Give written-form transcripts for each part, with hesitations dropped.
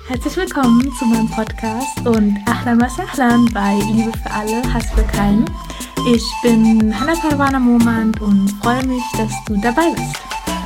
Herzlich willkommen zu meinem Podcast und Ahlan wa Sahlan bei Liebe für alle, Hass für keinen. Ich bin Hannah Parwana Momand und freue mich, dass du dabei bist.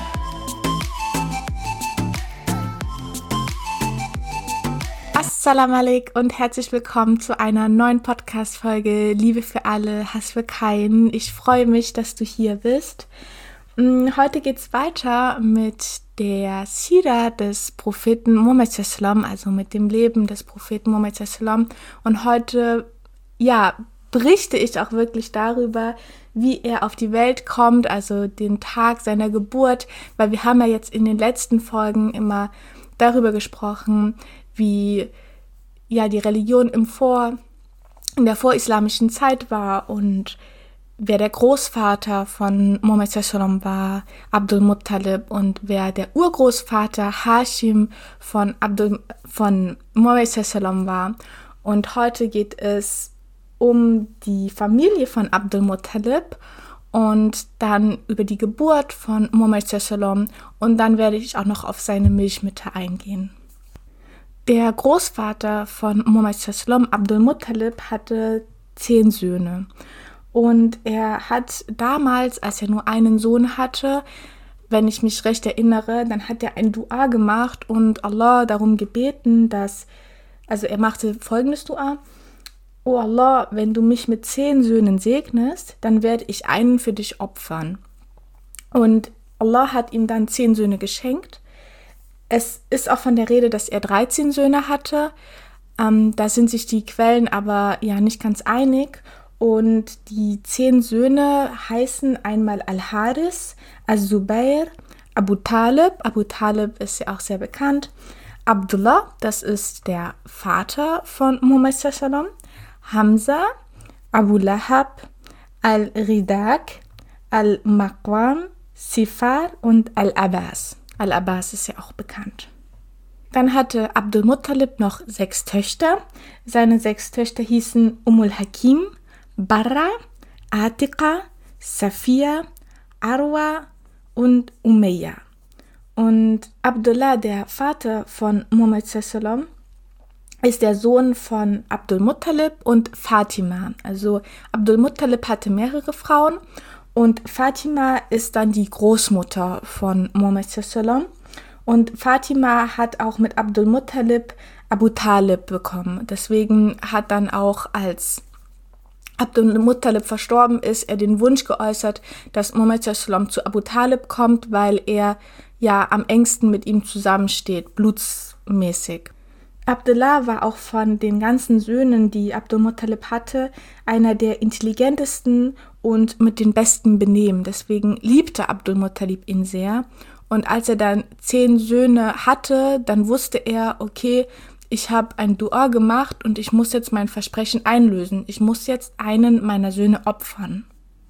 Assalamu alaikum und herzlich willkommen zu einer neuen Podcast-Folge Liebe für alle, Hass für keinen. Ich freue mich, dass du hier bist. Heute geht's weiter mit der Sira des Propheten Muhammad sallam, also mit dem Leben des Propheten Muhammad sallam. Und heute, berichte ich auch wirklich darüber, wie er auf die Welt kommt, also den Tag seiner Geburt, weil wir haben ja jetzt in den letzten Folgen immer darüber gesprochen, wie die Religion in der vorislamischen Zeit war und wer der Großvater von Muhammad sallam war, Abdul Muttalib, und wer der Urgroßvater Hashim von Muhammad sallam war. Und heute geht es um die Familie von Abdul Muttalib und dann über die Geburt von Muhammad sallam, und dann werde ich auch noch auf seine Milchmütter eingehen. Der Großvater von Muhammad sallam, Abdul Muttalib, hatte 10 Söhne. Und er hat damals, als er nur einen Sohn hatte, wenn ich mich recht erinnere, dann hat er ein Dua gemacht und Allah darum gebeten, er machte folgendes Dua: O Allah, wenn du mich mit 10 Söhnen segnest, dann werde ich einen für dich opfern. Und Allah hat ihm dann 10 Söhne geschenkt. Es ist auch von der Rede, dass er 13 Söhne hatte. Da sind sich die Quellen aber nicht ganz einig. Und die 10 Söhne heißen einmal Al-Haris, Al-Zubair, Abu Talib. Abu Talib ist ja auch sehr bekannt. Abdullah, das ist der Vater von Muhammad sallam. Hamza, Abu Lahab, Al-Ridak, Al-Maqwam, Sifar und Al-Abbas. Al-Abbas ist ja auch bekannt. Dann hatte Abdul Muttalib noch 6 Töchter. Seine 6 Töchter hießen Hakim, Barra, Atiqa, Safiya, Arwa und Umayya. Und Abdullah, der Vater von Muhammad sallam, ist der Sohn von Abdul Muttalib und Fatima. Also Abdul Muttalib hatte mehrere Frauen und Fatima ist dann die Großmutter von Muhammad sallam. Und Fatima hat auch mit Abdul Muttalib Abu Talib bekommen. Deswegen hat dann auch, als Abdul Muttalib verstorben ist, er den Wunsch geäußert, dass Muhammad sallam zu Abu Talib kommt, weil er am engsten mit ihm zusammensteht, blutsmäßig. Abdullah war auch von den ganzen Söhnen, die Abdul Muttalib hatte, einer der intelligentesten und mit den besten Benehmen. Deswegen liebte Abdul Muttalib ihn sehr. Und als er dann 10 Söhne hatte, dann wusste er, okay, ich habe ein Dua gemacht und ich muss jetzt mein Versprechen einlösen. Ich muss jetzt einen meiner Söhne opfern.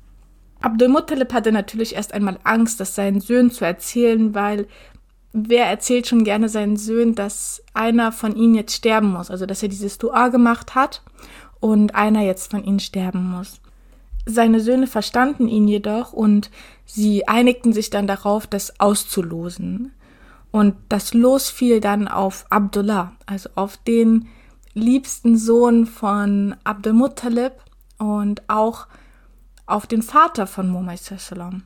Abdul Muttalib hatte natürlich erst einmal Angst, das seinen Söhnen zu erzählen, weil wer erzählt schon gerne seinen Söhnen, dass einer von ihnen jetzt sterben muss, also dass er dieses Dua gemacht hat und einer jetzt von ihnen sterben muss. Seine Söhne verstanden ihn jedoch und sie einigten sich dann darauf, das auszulosen. Und das Los fiel dann auf Abdullah, also auf den liebsten Sohn von Abdul Muttalib und auch auf den Vater von Muhammad sallam.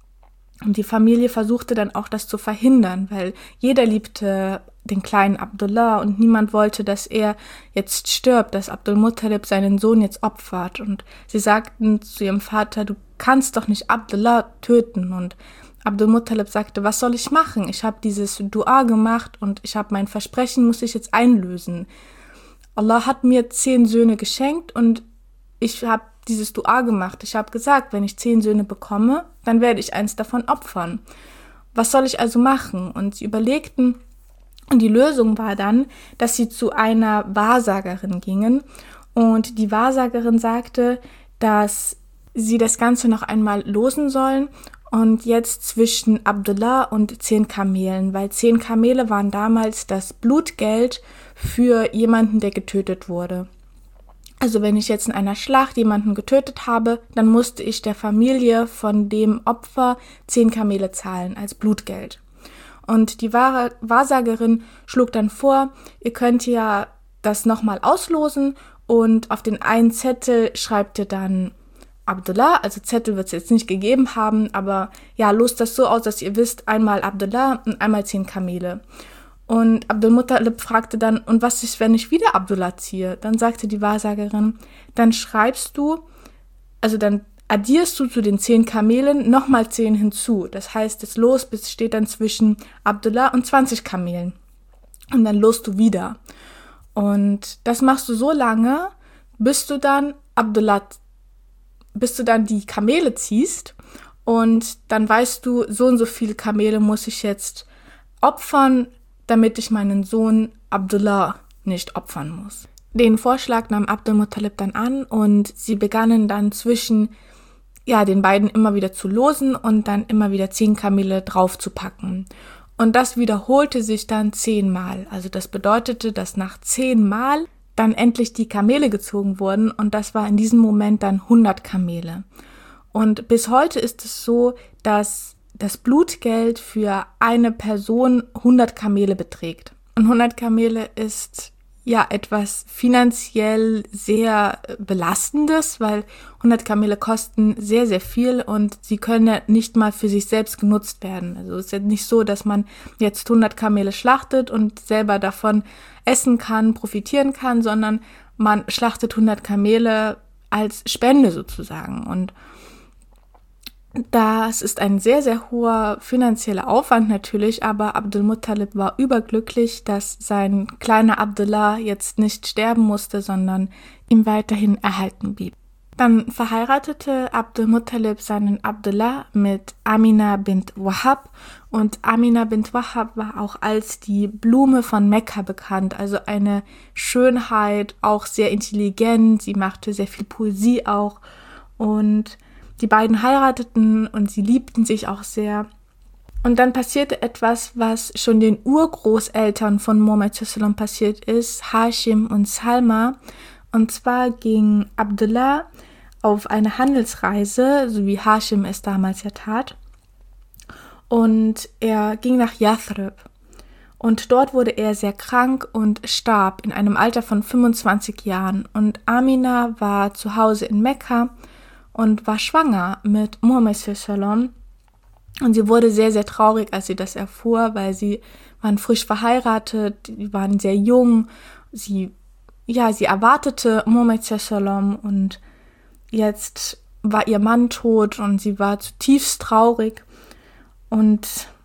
Und die Familie versuchte dann auch, das zu verhindern, weil jeder liebte den kleinen Abdullah und niemand wollte, dass er jetzt stirbt, dass Abdul Muttalib seinen Sohn jetzt opfert. Und sie sagten zu ihrem Vater: Du kannst doch nicht Abdullah töten. Und Abdul Muttalib sagte: Was soll ich machen? Ich habe dieses Dua gemacht und ich habe mein Versprechen, muss ich jetzt einlösen. Allah hat mir 10 Söhne geschenkt und ich habe dieses Dua gemacht. Ich habe gesagt, wenn ich 10 Söhne bekomme, dann werde ich eins davon opfern. Was soll ich also machen? Und sie überlegten, und die Lösung war dann, dass sie zu einer Wahrsagerin gingen. Und die Wahrsagerin sagte, dass sie das Ganze noch einmal losen sollen. Und jetzt zwischen Abdullah und 10 Kamelen, weil 10 Kamele waren damals das Blutgeld für jemanden, der getötet wurde. Also wenn ich jetzt in einer Schlacht jemanden getötet habe, dann musste ich der Familie von dem Opfer 10 Kamele zahlen als Blutgeld. Und die Wahrsagerin schlug dann vor, ihr könnt ja das nochmal auslosen und auf den einen Zettel schreibt ihr dann Abdullah, also Zettel wird es jetzt nicht gegeben haben, aber ja, lost das so aus, dass ihr wisst, einmal Abdullah und einmal 10 Kamele. Und Abdul Muttalib fragte dann, und was ist, wenn ich wieder Abdullah ziehe? Dann sagte die Wahrsagerin, dann dann addierst du zu den 10 Kamelen nochmal 10 hinzu. Das heißt, das Los steht dann zwischen Abdullah und 20 Kamelen. Und dann lost du wieder. Und das machst du so lange, bis du dann die Kamele ziehst. Und dann weißt du, so und so viele Kamele muss ich jetzt opfern, damit ich meinen Sohn Abdullah nicht opfern muss. Den Vorschlag nahm Abdul Muttalib dann an und sie begannen dann zwischen den beiden immer wieder zu losen und dann immer wieder 10 Kamele draufzupacken. Und das wiederholte sich dann 10 Mal. Also das bedeutete, dass nach 10 Mal dann endlich die Kamele gezogen wurden und das war in diesem Moment dann 100 Kamele. Und bis heute ist es so, dass das Blutgeld für eine Person 100 Kamele beträgt. Und 100 Kamele ist etwas finanziell sehr Belastendes, weil 100 Kamele kosten sehr, sehr viel und sie können ja nicht mal für sich selbst genutzt werden. Also es ist ja nicht so, dass man jetzt 100 Kamele schlachtet und selber davon essen kann, profitieren kann, sondern man schlachtet 100 Kamele als Spende sozusagen. Und das ist ein sehr, sehr hoher finanzieller Aufwand natürlich, aber Abdul Muttalib war überglücklich, dass sein kleiner Abdullah jetzt nicht sterben musste, sondern ihm weiterhin erhalten blieb. Dann verheiratete Abdul Muttalib seinen Abdullah mit Amina bint Wahab und Amina bint Wahab war auch als die Blume von Mekka bekannt, also eine Schönheit, auch sehr intelligent, sie machte sehr viel Poesie auch und die beiden heirateten und sie liebten sich auch sehr. Und dann passierte etwas, was schon den Urgroßeltern von Muhammad sallam passiert ist, Hashim und Salma. Und zwar ging Abdullah auf eine Handelsreise, so wie Hashim es damals ja tat. Und er ging nach Yathrib. Und dort wurde er sehr krank und starb in einem Alter von 25 Jahren. Und Amina war zu Hause in Mekka und war schwanger mit Muhammad sallam. Und sie wurde sehr, sehr traurig, als sie das erfuhr, weil sie waren frisch verheiratet, die waren sehr jung. Sie erwartete Muhammad sallam und jetzt war ihr Mann tot und sie war zutiefst traurig. Und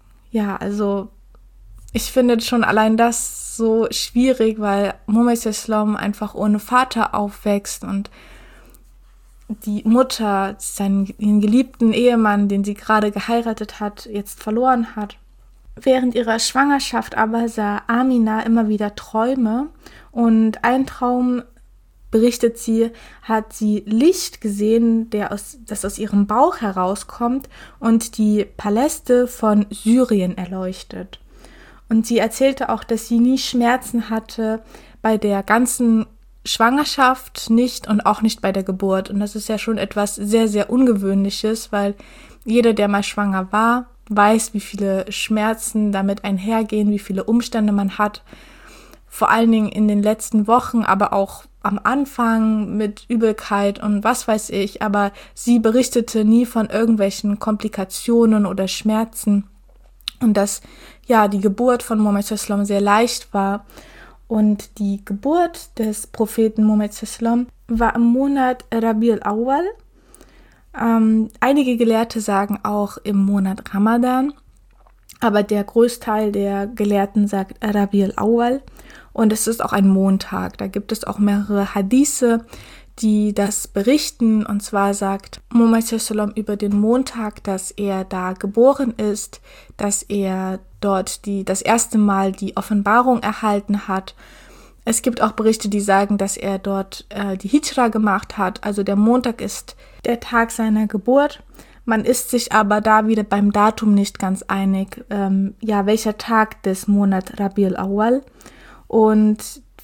ich finde schon allein das so schwierig, weil Muhammad sallam einfach ohne Vater aufwächst und die Mutter ihren geliebten Ehemann, den sie gerade geheiratet hat, jetzt verloren hat. Während ihrer Schwangerschaft aber sah Amina immer wieder Träume und ein Traum, berichtet sie, hat sie Licht gesehen, das aus ihrem Bauch herauskommt und die Paläste von Syrien erleuchtet. Und sie erzählte auch, dass sie nie Schmerzen hatte bei der ganzen Schwangerschaft nicht und auch nicht bei der Geburt. Und das ist ja schon etwas sehr, sehr Ungewöhnliches, weil jeder, der mal schwanger war, weiß, wie viele Schmerzen damit einhergehen, wie viele Umstände man hat. Vor allen Dingen in den letzten Wochen, aber auch am Anfang mit Übelkeit und was weiß ich. Aber sie berichtete nie von irgendwelchen Komplikationen oder Schmerzen. Und dass die Geburt von Muhammad sallam sehr leicht war. Und die Geburt des Propheten Muhammad sallam war im Monat Rabi al-Awwal. Einige Gelehrte sagen auch im Monat Ramadan, aber der Großteil der Gelehrten sagt Rabi al-Awwal. Und es ist auch ein Montag. Da gibt es auch mehrere Hadithe, die das berichten. Und zwar sagt Muhammad sallam über den Montag, dass er da geboren ist, dass er dort das erste Mal die Offenbarung erhalten hat. Es gibt auch Berichte, die sagen, dass er dort die Hijra gemacht hat. Also der Montag ist der Tag seiner Geburt. Man ist sich aber da wieder beim Datum nicht ganz einig, welcher Tag des Monats Rabi al-Awwal. Und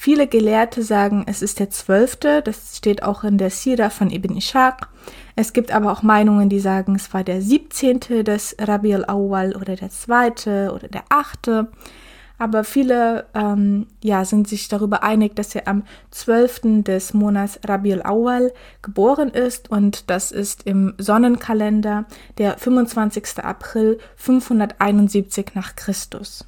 Viele Gelehrte sagen, es ist der 12., das steht auch in der Sira von Ibn Ishaq. Es gibt aber auch Meinungen, die sagen, es war der 17. des Rabi al-Awwal oder der 2. oder der 8. Aber viele sind sich darüber einig, dass er am 12. des Monats Rabi al-Awwal geboren ist, und das ist im Sonnenkalender der 25. April 571 nach Christus.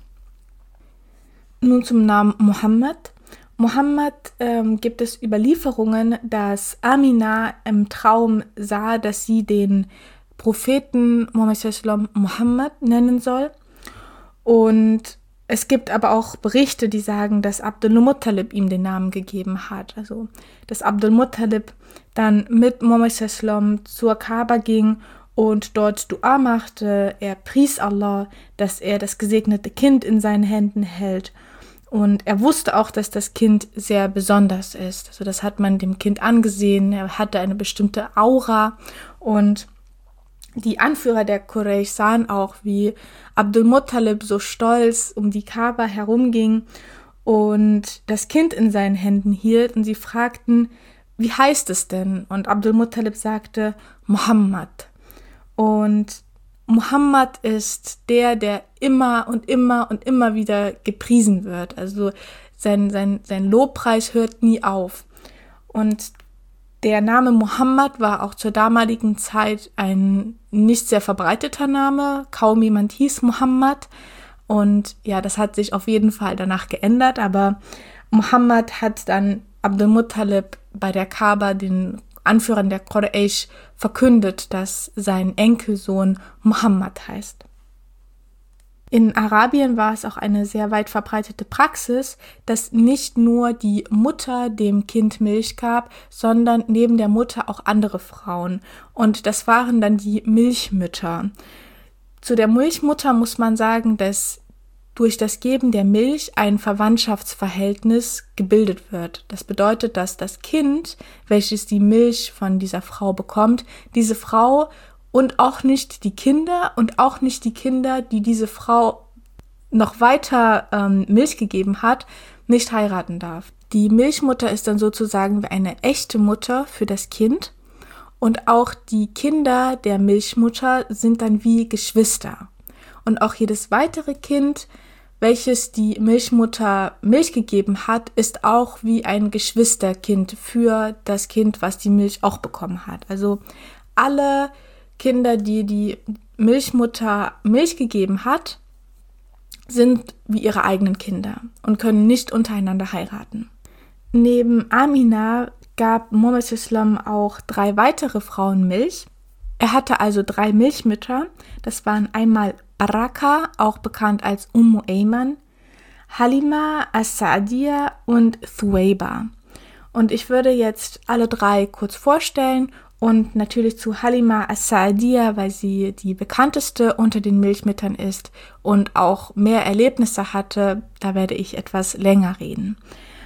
Nun zum Namen Mohammed. Mohammed gibt es Überlieferungen, dass Amina im Traum sah, dass sie den Propheten Mohammed nennen soll. Und es gibt aber auch Berichte, die sagen, dass Abdul Muttalib ihm den Namen gegeben hat. Also, dass Abdul Muttalib dann mit Muhammad zur Kaaba ging und dort Dua machte. Er pries Allah, dass er das gesegnete Kind in seinen Händen hält. Und er wusste auch, dass das Kind sehr besonders ist. Also das hat man dem Kind angesehen. Er hatte eine bestimmte Aura. Und die Anführer der Quraysh sahen auch, wie Abdul Muttalib so stolz um die Kaaba herumging und das Kind in seinen Händen hielt. Und sie fragten, wie heißt es denn? Und Abdul Muttalib sagte, Muhammad. Und Muhammad ist der immer und immer und immer wieder gepriesen wird. Also sein Lobpreis hört nie auf. Und der Name Muhammad war auch zur damaligen Zeit ein nicht sehr verbreiteter Name. Kaum jemand hieß Muhammad. Und ja, das hat sich auf jeden Fall danach geändert. Aber Muhammad hat dann Abdul Muttalib bei der Kaaba, den Anführern der Quraysh, verkündet, dass sein Enkelsohn Muhammad heißt. In Arabien war es auch eine sehr weit verbreitete Praxis, dass nicht nur die Mutter dem Kind Milch gab, sondern neben der Mutter auch andere Frauen. Und das waren dann die Milchmütter. Zu der Milchmutter muss man sagen, dass durch das Geben der Milch ein Verwandtschaftsverhältnis gebildet wird. Das bedeutet, dass das Kind, welches die Milch von dieser Frau bekommt, diese Frau und auch nicht die Kinder und auch nicht die Kinder, die diese Frau noch weiter Milch gegeben hat, nicht heiraten darf. Die Milchmutter ist dann sozusagen wie eine echte Mutter für das Kind, und auch die Kinder der Milchmutter sind dann wie Geschwister. Und auch jedes weitere Kind, welches die Milchmutter Milch gegeben hat, ist auch wie ein Geschwisterkind für das Kind, was die Milch auch bekommen hat. Also alle Kinder, die die Milchmutter Milch gegeben hat, sind wie ihre eigenen Kinder und können nicht untereinander heiraten. Neben Amina gab Muhammad auch 3 weitere Frauen Milch. Er hatte also 3 Milchmütter. Das waren einmal Baraka, auch bekannt als Ayman, Halima as-Sa'diyya und Thuwayba. Und ich würde jetzt alle 3 kurz vorstellen und natürlich zu Halima as-Sa'diyya, weil sie die bekannteste unter den Milchmüttern ist und auch mehr Erlebnisse hatte, da werde ich etwas länger reden.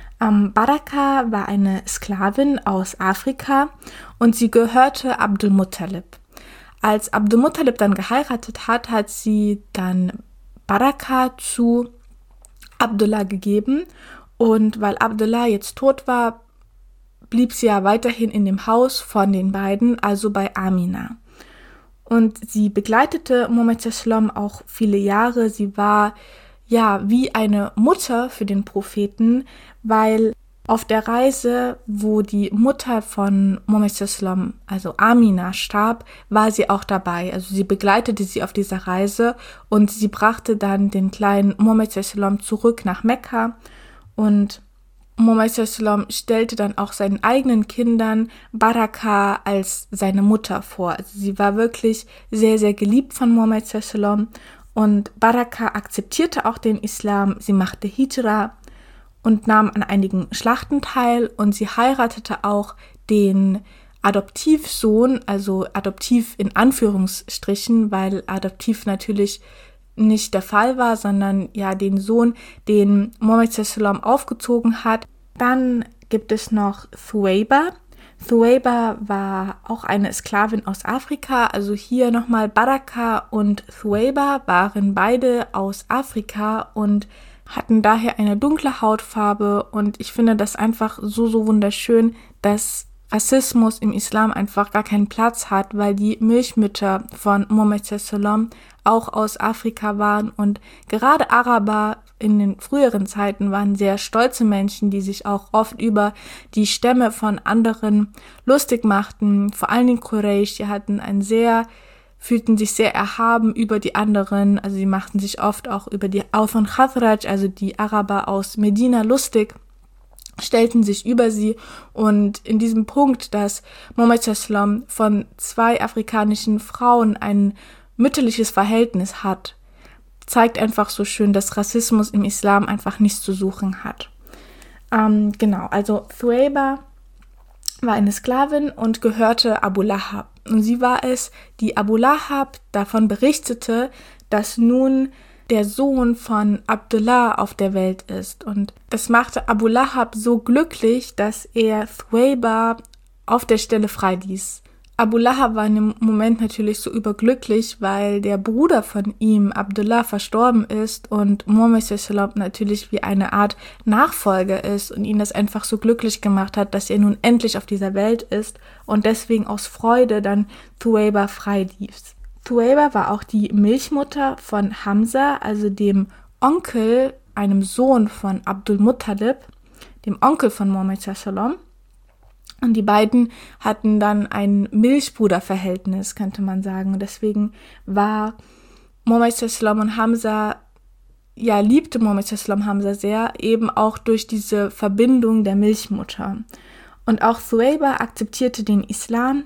Baraka war eine Sklavin aus Afrika und sie gehörte Abdul Muttalib. Als Abdul Muttalib dann geheiratet hat, hat sie dann Baraka zu Abdullah gegeben, und weil Abdullah jetzt tot war, blieb sie ja weiterhin in dem Haus von den beiden, also bei Amina. Und sie begleitete Muhammad auch viele Jahre. Sie war ja wie eine Mutter für den Propheten, weil auf der Reise, wo die Mutter von Muhammad, also Amina, starb, war sie auch dabei. Also sie begleitete sie auf dieser Reise und sie brachte dann den kleinen Muhammad zurück nach Mekka, und Muhammad stellte dann auch seinen eigenen Kindern Baraka als seine Mutter vor. Also sie war wirklich sehr, sehr geliebt von Muhammad, und Baraka akzeptierte auch den Islam. Sie machte Hijra und nahm an einigen Schlachten teil, und sie heiratete auch den Adoptivsohn, also adoptiv in Anführungsstrichen, weil adoptiv natürlich nicht der Fall war, sondern ja den Sohn, den Muhammad aufgezogen hat. Dann gibt es noch Thuwayba. Thuwayba war auch eine Sklavin aus Afrika, also hier nochmal Baraka und Thuwayba waren beide aus Afrika, und hatten daher eine dunkle Hautfarbe und ich finde das einfach so wunderschön, dass Rassismus im Islam einfach gar keinen Platz hat, weil die Milchmütter von Mohammed sallam auch aus Afrika waren und gerade Araber in den früheren Zeiten waren sehr stolze Menschen, die sich auch oft über die Stämme von anderen lustig machten, vor allen Dingen Quraysh, fühlten sich sehr erhaben über die anderen, also sie machten sich oft auch über die Aus von Khazraj, also die Araber aus Medina lustig, stellten sich über sie und in diesem Punkt, dass Mohammed sallam von 2 afrikanischen Frauen ein mütterliches Verhältnis hat, zeigt einfach so schön, dass Rassismus im Islam einfach nichts zu suchen hat. Also Thuwayba war eine Sklavin und gehörte Abu Lahab. Und sie war es, die Abu Lahab davon berichtete, dass nun der Sohn von Abdullah auf der Welt ist. Und das machte Abu Lahab so glücklich, dass er Thuwayba auf der Stelle freiließ. Abu Lahab war in dem Moment natürlich so überglücklich, weil der Bruder von ihm, Abdullah, verstorben ist und Mohammed sallam natürlich wie eine Art Nachfolger ist und ihn das einfach so glücklich gemacht hat, dass er nun endlich auf dieser Welt ist und deswegen aus Freude dann Thuwayba freiließ. Thuwayba war auch die Milchmutter von Hamza, also dem Onkel, einem Sohn von Abdul Muttalib, dem Onkel von Mohammed sallam. Und die beiden hatten dann ein Milchbruderverhältnis, könnte man sagen. Und deswegen war Mohammed sallam und Hamza, liebte Mohammed sallam Hamza sehr, eben auch durch diese Verbindung der Milchmutter. Und auch Thuwayba akzeptierte den Islam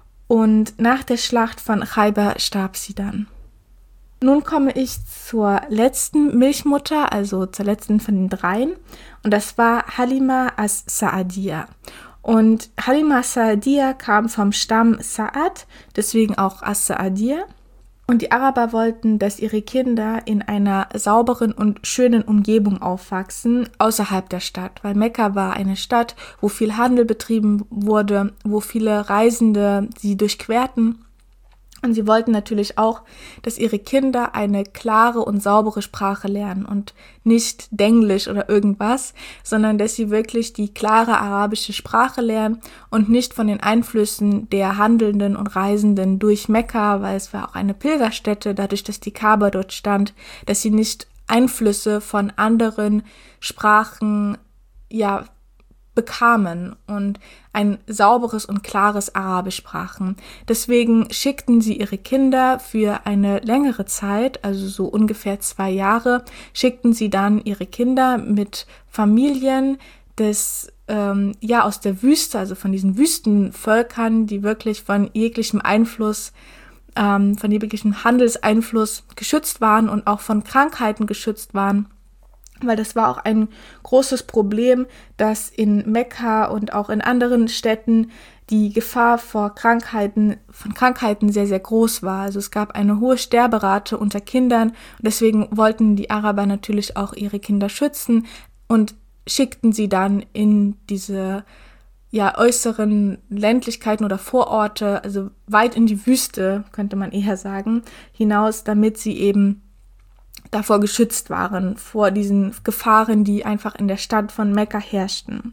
und nach der Schlacht von Khaybar starb sie dann. Nun komme ich zur letzten Milchmutter, also zur letzten von den 3. Und das war Halima as-Sa'adiyya. Und Halima as-Sa'adiyya kam vom Stamm Sa'ad, deswegen auch as-Sa'adiyya. Und die Araber wollten, dass ihre Kinder in einer sauberen und schönen Umgebung aufwachsen, außerhalb der Stadt. Weil Mekka war eine Stadt, wo viel Handel betrieben wurde, wo viele Reisende sie durchquerten. Und sie wollten natürlich auch, dass ihre Kinder eine klare und saubere Sprache lernen und nicht Denglisch oder irgendwas, sondern dass sie wirklich die klare arabische Sprache lernen und nicht von den Einflüssen der Handelnden und Reisenden durch Mekka, weil es war auch eine Pilgerstätte, dadurch, dass die Kaaba dort stand, dass sie nicht Einflüsse von anderen Sprachen, bekamen und ein sauberes und klares Arabisch sprachen. Deswegen schickten sie ihre Kinder für eine längere Zeit, also so ungefähr 2 Jahre, schickten sie dann ihre Kinder mit Familien aus der Wüste, also von diesen Wüstenvölkern, die wirklich von jeglichem Einfluss, von jeglichem Handelseinfluss geschützt waren und auch von Krankheiten geschützt waren. Weil das war auch ein großes Problem, dass in Mekka und auch in anderen Städten die Gefahr von Krankheiten sehr, sehr groß war. Also es gab eine hohe Sterberate unter Kindern und deswegen wollten die Araber natürlich auch ihre Kinder schützen und schickten sie dann in diese äußeren Ländlichkeiten oder Vororte, also weit in die Wüste, könnte man eher sagen, hinaus, damit sie eben davor geschützt waren, vor diesen Gefahren, die einfach in der Stadt von Mekka herrschten.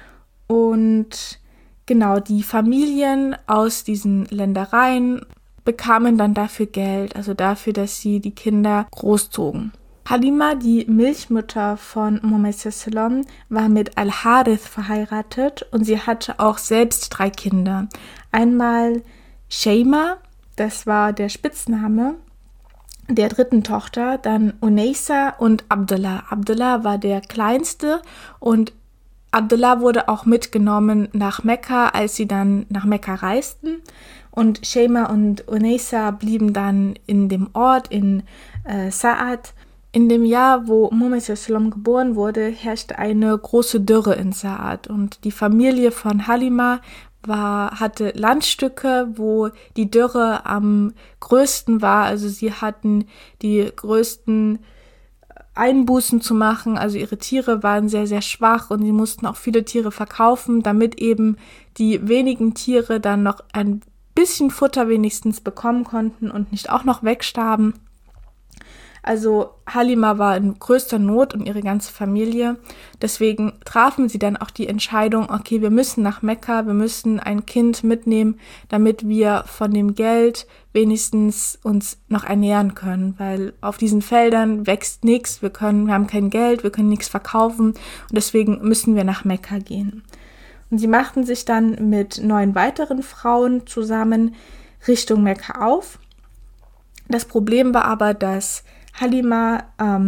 Und genau, die Familien aus diesen Ländereien bekamen dann dafür Geld, also dafür, dass sie die Kinder großzogen. Halima, die Milchmutter von Mohammed sallam, war mit Al-Harith verheiratet und sie hatte auch selbst 3 Kinder. Einmal Shayma, das war der Spitzname der 3. Tochter, dann Unaysa und Abdullah. Abdullah war der kleinste und Abdullah wurde auch mitgenommen nach Mekka, als sie dann nach Mekka reisten. Und Shayma und Unaysa blieben dann in dem Ort in Sa'ad. In dem Jahr, wo Mohammed sallam geboren wurde, herrschte eine große Dürre in Sa'ad. Und die Familie von Halima hatte Landstücke, wo die Dürre am größten war. Also sie hatten die größten Einbußen zu machen. Also ihre Tiere waren sehr, sehr schwach und sie mussten auch viele Tiere verkaufen, damit eben die wenigen Tiere dann noch ein bisschen Futter wenigstens bekommen konnten und nicht auch noch wegstarben. Also Halima war in größter Not und ihre ganze Familie. Deswegen trafen sie dann auch die Entscheidung, okay, wir müssen nach Mekka, wir müssen ein Kind mitnehmen, damit wir von dem Geld wenigstens uns noch ernähren können, weil auf diesen Feldern wächst nichts, wir haben kein Geld, wir können nichts verkaufen und deswegen müssen wir nach Mekka gehen. Und sie machten sich dann mit 9 weiteren Frauen zusammen Richtung Mekka auf. Das Problem war aber, dass Halima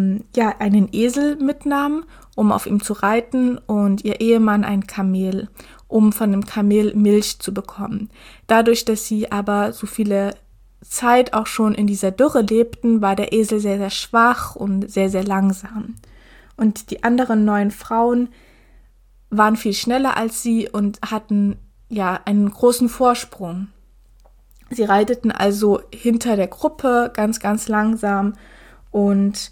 einen Esel mitnahm, um auf ihm zu reiten, und ihr Ehemann ein Kamel, um von dem Kamel Milch zu bekommen. Dadurch, dass sie aber so viele Zeit auch schon in dieser Dürre lebten, war der Esel sehr, sehr schwach und sehr, sehr langsam. Und die anderen 9 Frauen waren viel schneller als sie und hatten einen großen Vorsprung. Sie reiteten also hinter der Gruppe ganz, ganz langsam und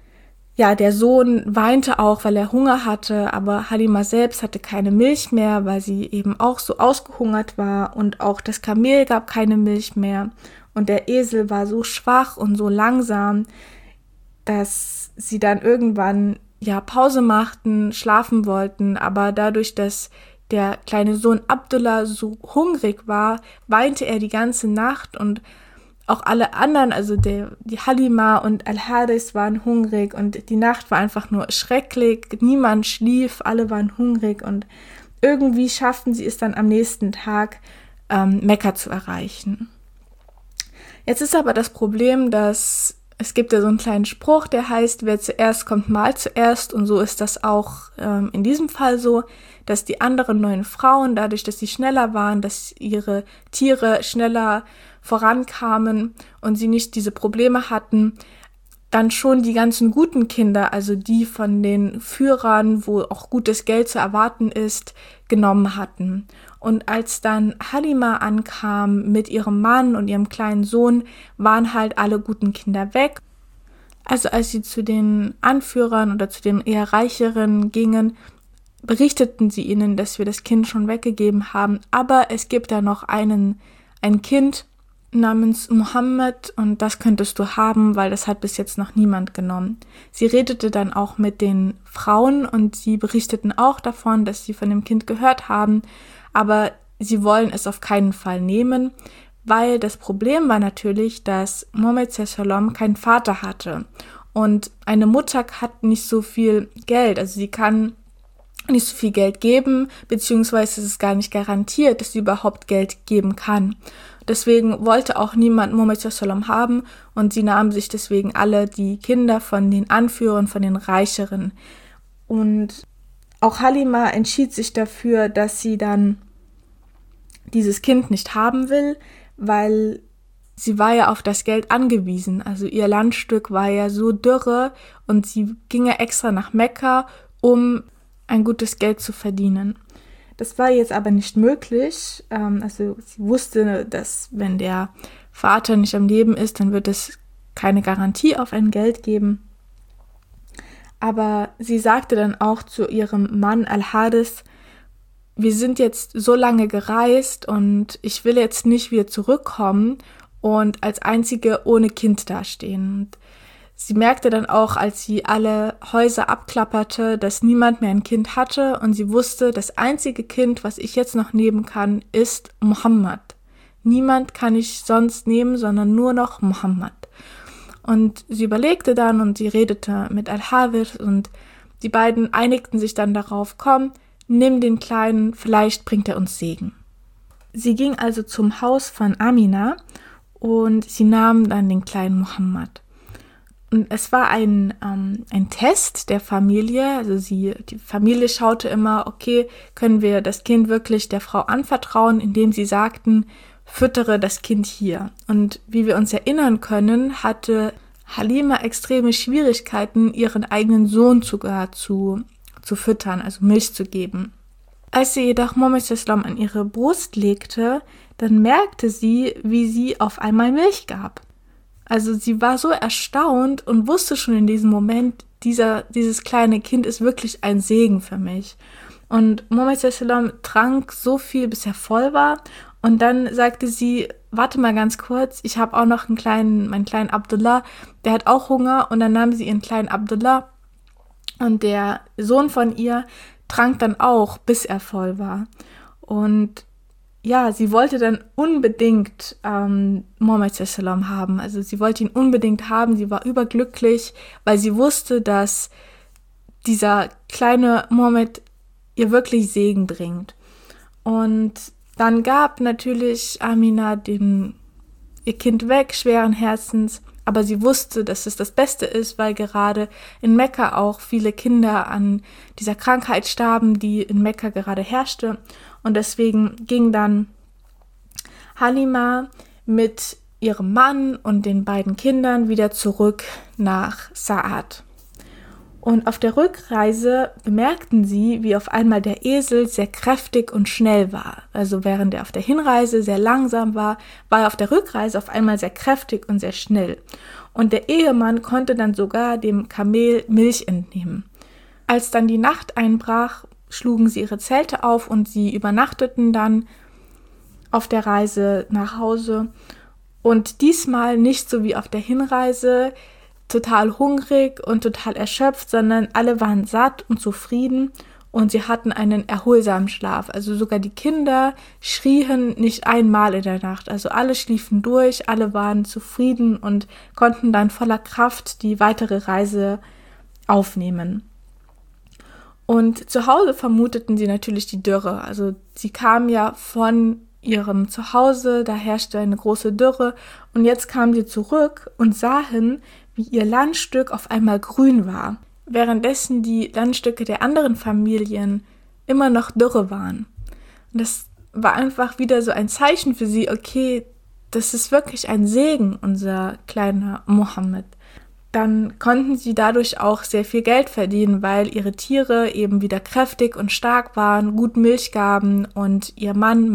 der Sohn weinte auch, weil er Hunger hatte, aber Halima selbst hatte keine Milch mehr, weil sie eben auch so ausgehungert war, und auch das Kamel gab keine Milch mehr und der Esel war so schwach und so langsam, dass sie dann irgendwann Pause machten, schlafen wollten, aber dadurch, dass der kleine Sohn Abdullah so hungrig war, weinte er die ganze Nacht, und auch alle anderen, also die Halima und Al-Haris waren hungrig und die Nacht war einfach nur schrecklich, niemand schlief, alle waren hungrig, und irgendwie schafften sie es dann am nächsten Tag, Mekka zu erreichen. Jetzt ist aber das Problem, dass es gibt ja so einen kleinen Spruch, der heißt, wer zuerst kommt, mal zuerst, und so ist das auch in diesem Fall so, dass die anderen 9 Frauen, dadurch, dass sie schneller waren, dass ihre Tiere schneller vorankamen und sie nicht diese Probleme hatten, dann schon die ganzen guten Kinder, also die von den Führern, wo auch gutes Geld zu erwarten ist, genommen hatten. Und als dann Halima ankam mit ihrem Mann und ihrem kleinen Sohn, waren halt alle guten Kinder weg. Also als sie zu den Anführern oder zu den eher Reicheren gingen, berichteten sie ihnen, dass wir das Kind schon weggegeben haben. Aber es gibt da noch ein Kind namens Mohammed, und das könntest du haben, weil das hat bis jetzt noch niemand genommen. Sie redete dann auch mit den Frauen und sie berichteten auch davon, dass sie von dem Kind gehört haben, aber sie wollen es auf keinen Fall nehmen, weil das Problem war natürlich, dass Mohammed s.a.w. keinen Vater hatte und eine Mutter hat nicht so viel Geld, also sie kann nicht so viel Geld geben, beziehungsweise ist es gar nicht garantiert, dass sie überhaupt Geld geben kann. Deswegen wollte auch niemand Mohammed s.a.w. haben, und sie nahmen sich deswegen alle die Kinder von den Anführern, von den Reicheren. Und auch Halima entschied sich dafür, dass sie dann dieses Kind nicht haben will, weil sie war ja auf das Geld angewiesen. Also ihr Landstück war ja so dürre und sie ging ja extra nach Mekka, um ein gutes Geld zu verdienen. Das war jetzt aber nicht möglich. Also sie wusste, dass wenn der Vater nicht am Leben ist, dann wird es keine Garantie auf ein Geld geben. Aber sie sagte dann auch zu ihrem Mann Al-Haris, wir sind jetzt so lange gereist und ich will jetzt nicht wieder zurückkommen und als Einzige ohne Kind dastehen. Und sie merkte dann auch, als sie alle Häuser abklapperte, dass niemand mehr ein Kind hatte, und sie wusste, das einzige Kind, was ich jetzt noch nehmen kann, ist Mohammed. Niemand kann ich sonst nehmen, sondern nur noch Mohammed. Und sie überlegte dann und sie redete mit Al-Haris und die beiden einigten sich dann darauf, komm, nimm den Kleinen, vielleicht bringt er uns Segen. Sie ging also zum Haus von Amina und sie nahm dann den kleinen Mohammed. Und es war ein Test der Familie, also die Familie schaute immer, okay, können wir das Kind wirklich der Frau anvertrauen, indem sie sagten, füttere das Kind hier. Und wie wir uns erinnern können, hatte Halima extreme Schwierigkeiten, ihren eigenen Sohn sogar zu füttern, also Milch zu geben. Als sie jedoch Mohammed s.a.w. an ihre Brust legte, dann merkte sie, wie sie auf einmal Milch gab. Also sie war so erstaunt und wusste schon in diesem Moment, dieses kleine Kind ist wirklich ein Segen für mich. Und Mohammed s.a.w. trank so viel, bis er voll war, Und dann sagte sie, warte mal ganz kurz, ich habe auch noch meinen kleinen Abdullah, der hat auch Hunger. Und dann nahm sie ihren kleinen Abdullah und der Sohn von ihr trank dann auch, bis er voll war. Und ja, sie wollte dann unbedingt Muhammad sallam haben. Also sie wollte ihn unbedingt haben. Sie war überglücklich, weil sie wusste, dass dieser kleine Muhammad ihr wirklich Segen bringt. Und dann gab natürlich Amina ihr Kind weg, schweren Herzens, aber sie wusste, dass es das Beste ist, weil gerade in Mekka auch viele Kinder an dieser Krankheit starben, die in Mekka gerade herrschte. Und deswegen ging dann Halima mit ihrem Mann und den beiden Kindern wieder zurück nach Sa'ad. Und auf der Rückreise bemerkten sie, wie auf einmal der Esel sehr kräftig und schnell war. Also während er auf der Hinreise sehr langsam war, war er auf der Rückreise auf einmal sehr kräftig und sehr schnell. Und der Ehemann konnte dann sogar dem Kamel Milch entnehmen. Als dann die Nacht einbrach, schlugen sie ihre Zelte auf und sie übernachteten dann auf der Reise nach Hause. Und diesmal nicht so wie auf der Hinreise, total hungrig und total erschöpft, sondern alle waren satt und zufrieden und sie hatten einen erholsamen Schlaf. Also sogar die Kinder schrien nicht einmal in der Nacht. Also alle schliefen durch, alle waren zufrieden und konnten dann voller Kraft die weitere Reise aufnehmen. Und zu Hause vermuteten sie natürlich die Dürre. Also sie kamen ja von ihrem Zuhause, da herrschte eine große Dürre und jetzt kamen sie zurück und sahen, wie ihr Landstück auf einmal grün war, währenddessen die Landstücke der anderen Familien immer noch Dürre waren. Und das war einfach wieder so ein Zeichen für sie, okay, das ist wirklich ein Segen, unser kleiner Mohammed. Dann konnten sie dadurch auch sehr viel Geld verdienen, weil ihre Tiere eben wieder kräftig und stark waren, gut Milch gaben und ihr Mann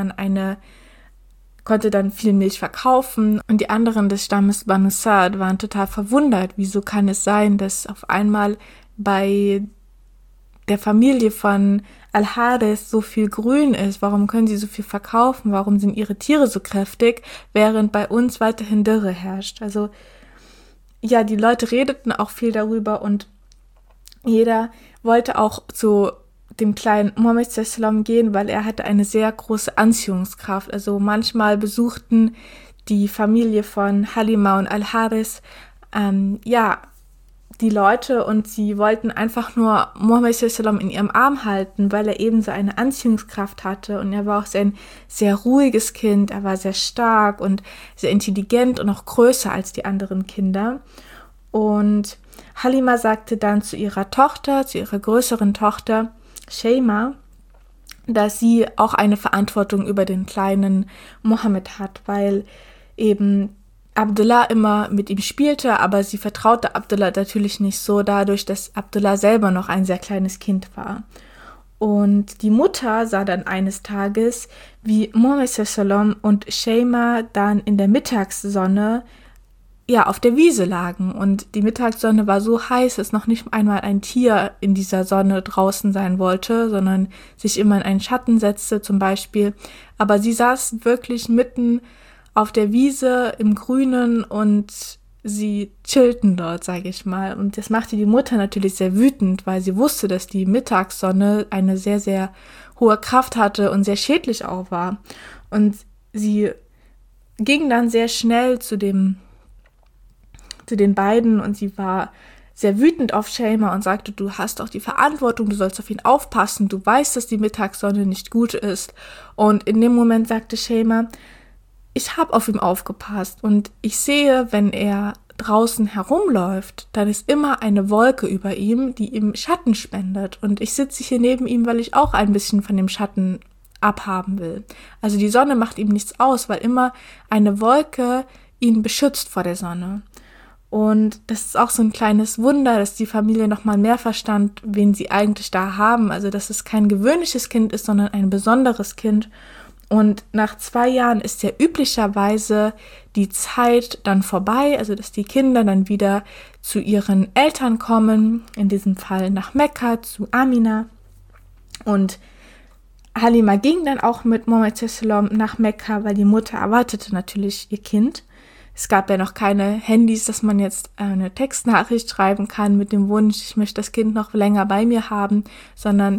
konnte dann viel Milch verkaufen und die anderen des Stammes Banu Sa'd waren total verwundert. Wieso kann es sein, dass auf einmal bei der Familie von Al-Harith so viel Grün ist? Warum können sie so viel verkaufen? Warum sind ihre Tiere so kräftig, während bei uns weiterhin Dürre herrscht? Also ja, die Leute redeten auch viel darüber und jeder wollte auch zu dem kleinen Muhammad sallam gehen, weil er hatte eine sehr große Anziehungskraft. Also manchmal besuchten die Familie von Halima und Al-Harith die Leute und sie wollten einfach nur Muhammad sallam in ihrem Arm halten, weil er eben so eine Anziehungskraft hatte und er war auch ein sehr ruhiges Kind, er war sehr stark und sehr intelligent und auch größer als die anderen Kinder. Und Halima sagte dann zu ihrer größeren Tochter, Sheima, dass sie auch eine Verantwortung über den kleinen Mohammed hat, weil eben Abdullah immer mit ihm spielte, aber sie vertraute Abdullah natürlich nicht so, dadurch, dass Abdullah selber noch ein sehr kleines Kind war. Und die Mutter sah dann eines Tages, wie Muhammad sallam und Sheima dann in der Mittagssonne auf der Wiese lagen und die Mittagssonne war so heiß, dass noch nicht einmal ein Tier in dieser Sonne draußen sein wollte, sondern sich immer in einen Schatten setzte zum Beispiel. Aber sie saßen wirklich mitten auf der Wiese im Grünen und sie chillten dort, sage ich mal. Und das machte die Mutter natürlich sehr wütend, weil sie wusste, dass die Mittagssonne eine sehr, sehr hohe Kraft hatte und sehr schädlich auch war. Und sie ging dann sehr schnell zu den beiden und sie war sehr wütend auf Sheima und sagte, du hast doch die Verantwortung, du sollst auf ihn aufpassen, du weißt, dass die Mittagssonne nicht gut ist. Und in dem Moment sagte Sheima, ich habe auf ihn aufgepasst und ich sehe, wenn er draußen herumläuft, dann ist immer eine Wolke über ihm, die ihm Schatten spendet. Und ich sitze hier neben ihm, weil ich auch ein bisschen von dem Schatten abhaben will. Also die Sonne macht ihm nichts aus, weil immer eine Wolke ihn beschützt vor der Sonne. Und das ist auch so ein kleines Wunder, dass die Familie nochmal mehr verstand, wen sie eigentlich da haben. Also dass es kein gewöhnliches Kind ist, sondern ein besonderes Kind. Und nach 2 Jahren ist ja üblicherweise die Zeit dann vorbei, also dass die Kinder dann wieder zu ihren Eltern kommen, in diesem Fall nach Mekka, zu Amina. Und Halima ging dann auch mit Mohammed sallam nach Mekka, weil die Mutter erwartete natürlich ihr Kind. Es gab ja noch keine Handys, dass man jetzt eine Textnachricht schreiben kann mit dem Wunsch, ich möchte das Kind noch länger bei mir haben, sondern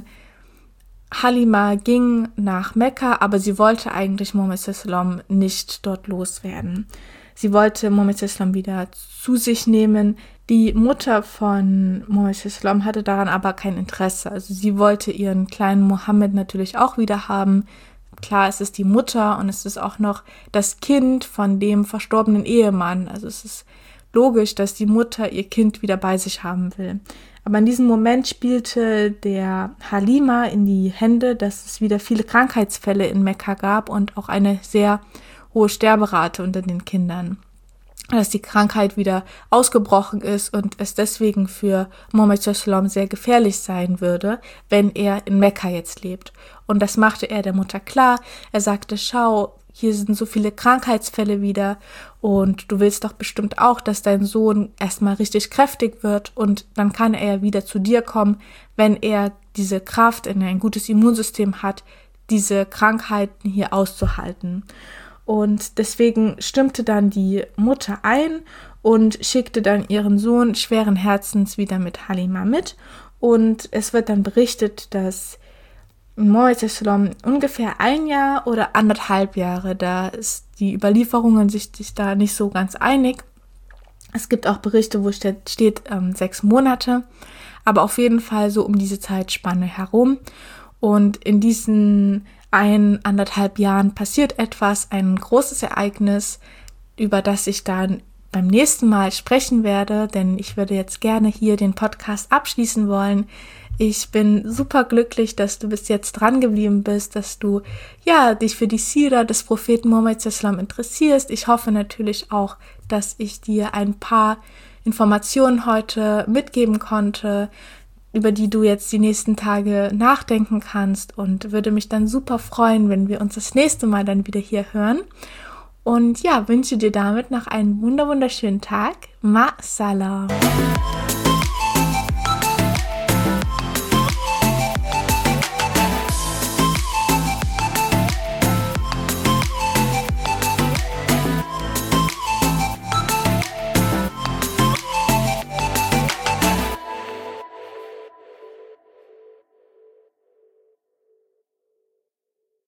Halima ging nach Mekka, aber sie wollte eigentlich Mohammed sallam nicht dort loswerden. Sie wollte Mohammed sallam wieder zu sich nehmen. Die Mutter von Mohammed sallam hatte daran aber kein Interesse. Also sie wollte ihren kleinen Mohammed natürlich auch wieder haben. Klar, es ist die Mutter und es ist auch noch das Kind von dem verstorbenen Ehemann. Also es ist logisch, dass die Mutter ihr Kind wieder bei sich haben will. Aber in diesem Moment spielte der Halima in die Hände, dass es wieder viele Krankheitsfälle in Mekka gab und auch eine sehr hohe Sterberate unter den Kindern. Dass die Krankheit wieder ausgebrochen ist und es deswegen für Mohammed sallam sehr gefährlich sein würde, wenn er in Mekka jetzt lebt. Und das machte er der Mutter klar. Er sagte, schau, hier sind so viele Krankheitsfälle wieder und du willst doch bestimmt auch, dass dein Sohn erstmal richtig kräftig wird und dann kann er ja wieder zu dir kommen, wenn er diese Kraft, wenn er ein gutes Immunsystem hat, diese Krankheiten hier auszuhalten. Und deswegen stimmte dann die Mutter ein und schickte dann ihren Sohn schweren Herzens wieder mit Halima mit. Und es wird dann berichtet, dass Mohammed sallam ungefähr 1 Jahr oder 1,5 Jahre, da ist die Überlieferungen sich da nicht so ganz einig. Es gibt auch Berichte, wo steht 6 Monate, aber auf jeden Fall so um diese Zeitspanne herum. Und in diesen 1,5 Jahren passiert etwas, ein großes Ereignis, über das ich dann beim nächsten Mal sprechen werde, denn ich würde jetzt gerne hier den Podcast abschließen wollen. Ich bin super glücklich, dass du bis jetzt dran geblieben bist, dass du dich für die Sira des Propheten Mohammed sallam interessierst. Ich hoffe natürlich auch, dass ich dir ein paar Informationen heute mitgeben konnte, über die du jetzt die nächsten Tage nachdenken kannst und würde mich dann super freuen, wenn wir uns das nächste Mal dann wieder hier hören. Und wünsche dir damit noch einen wunderschönen Tag. Ma salam.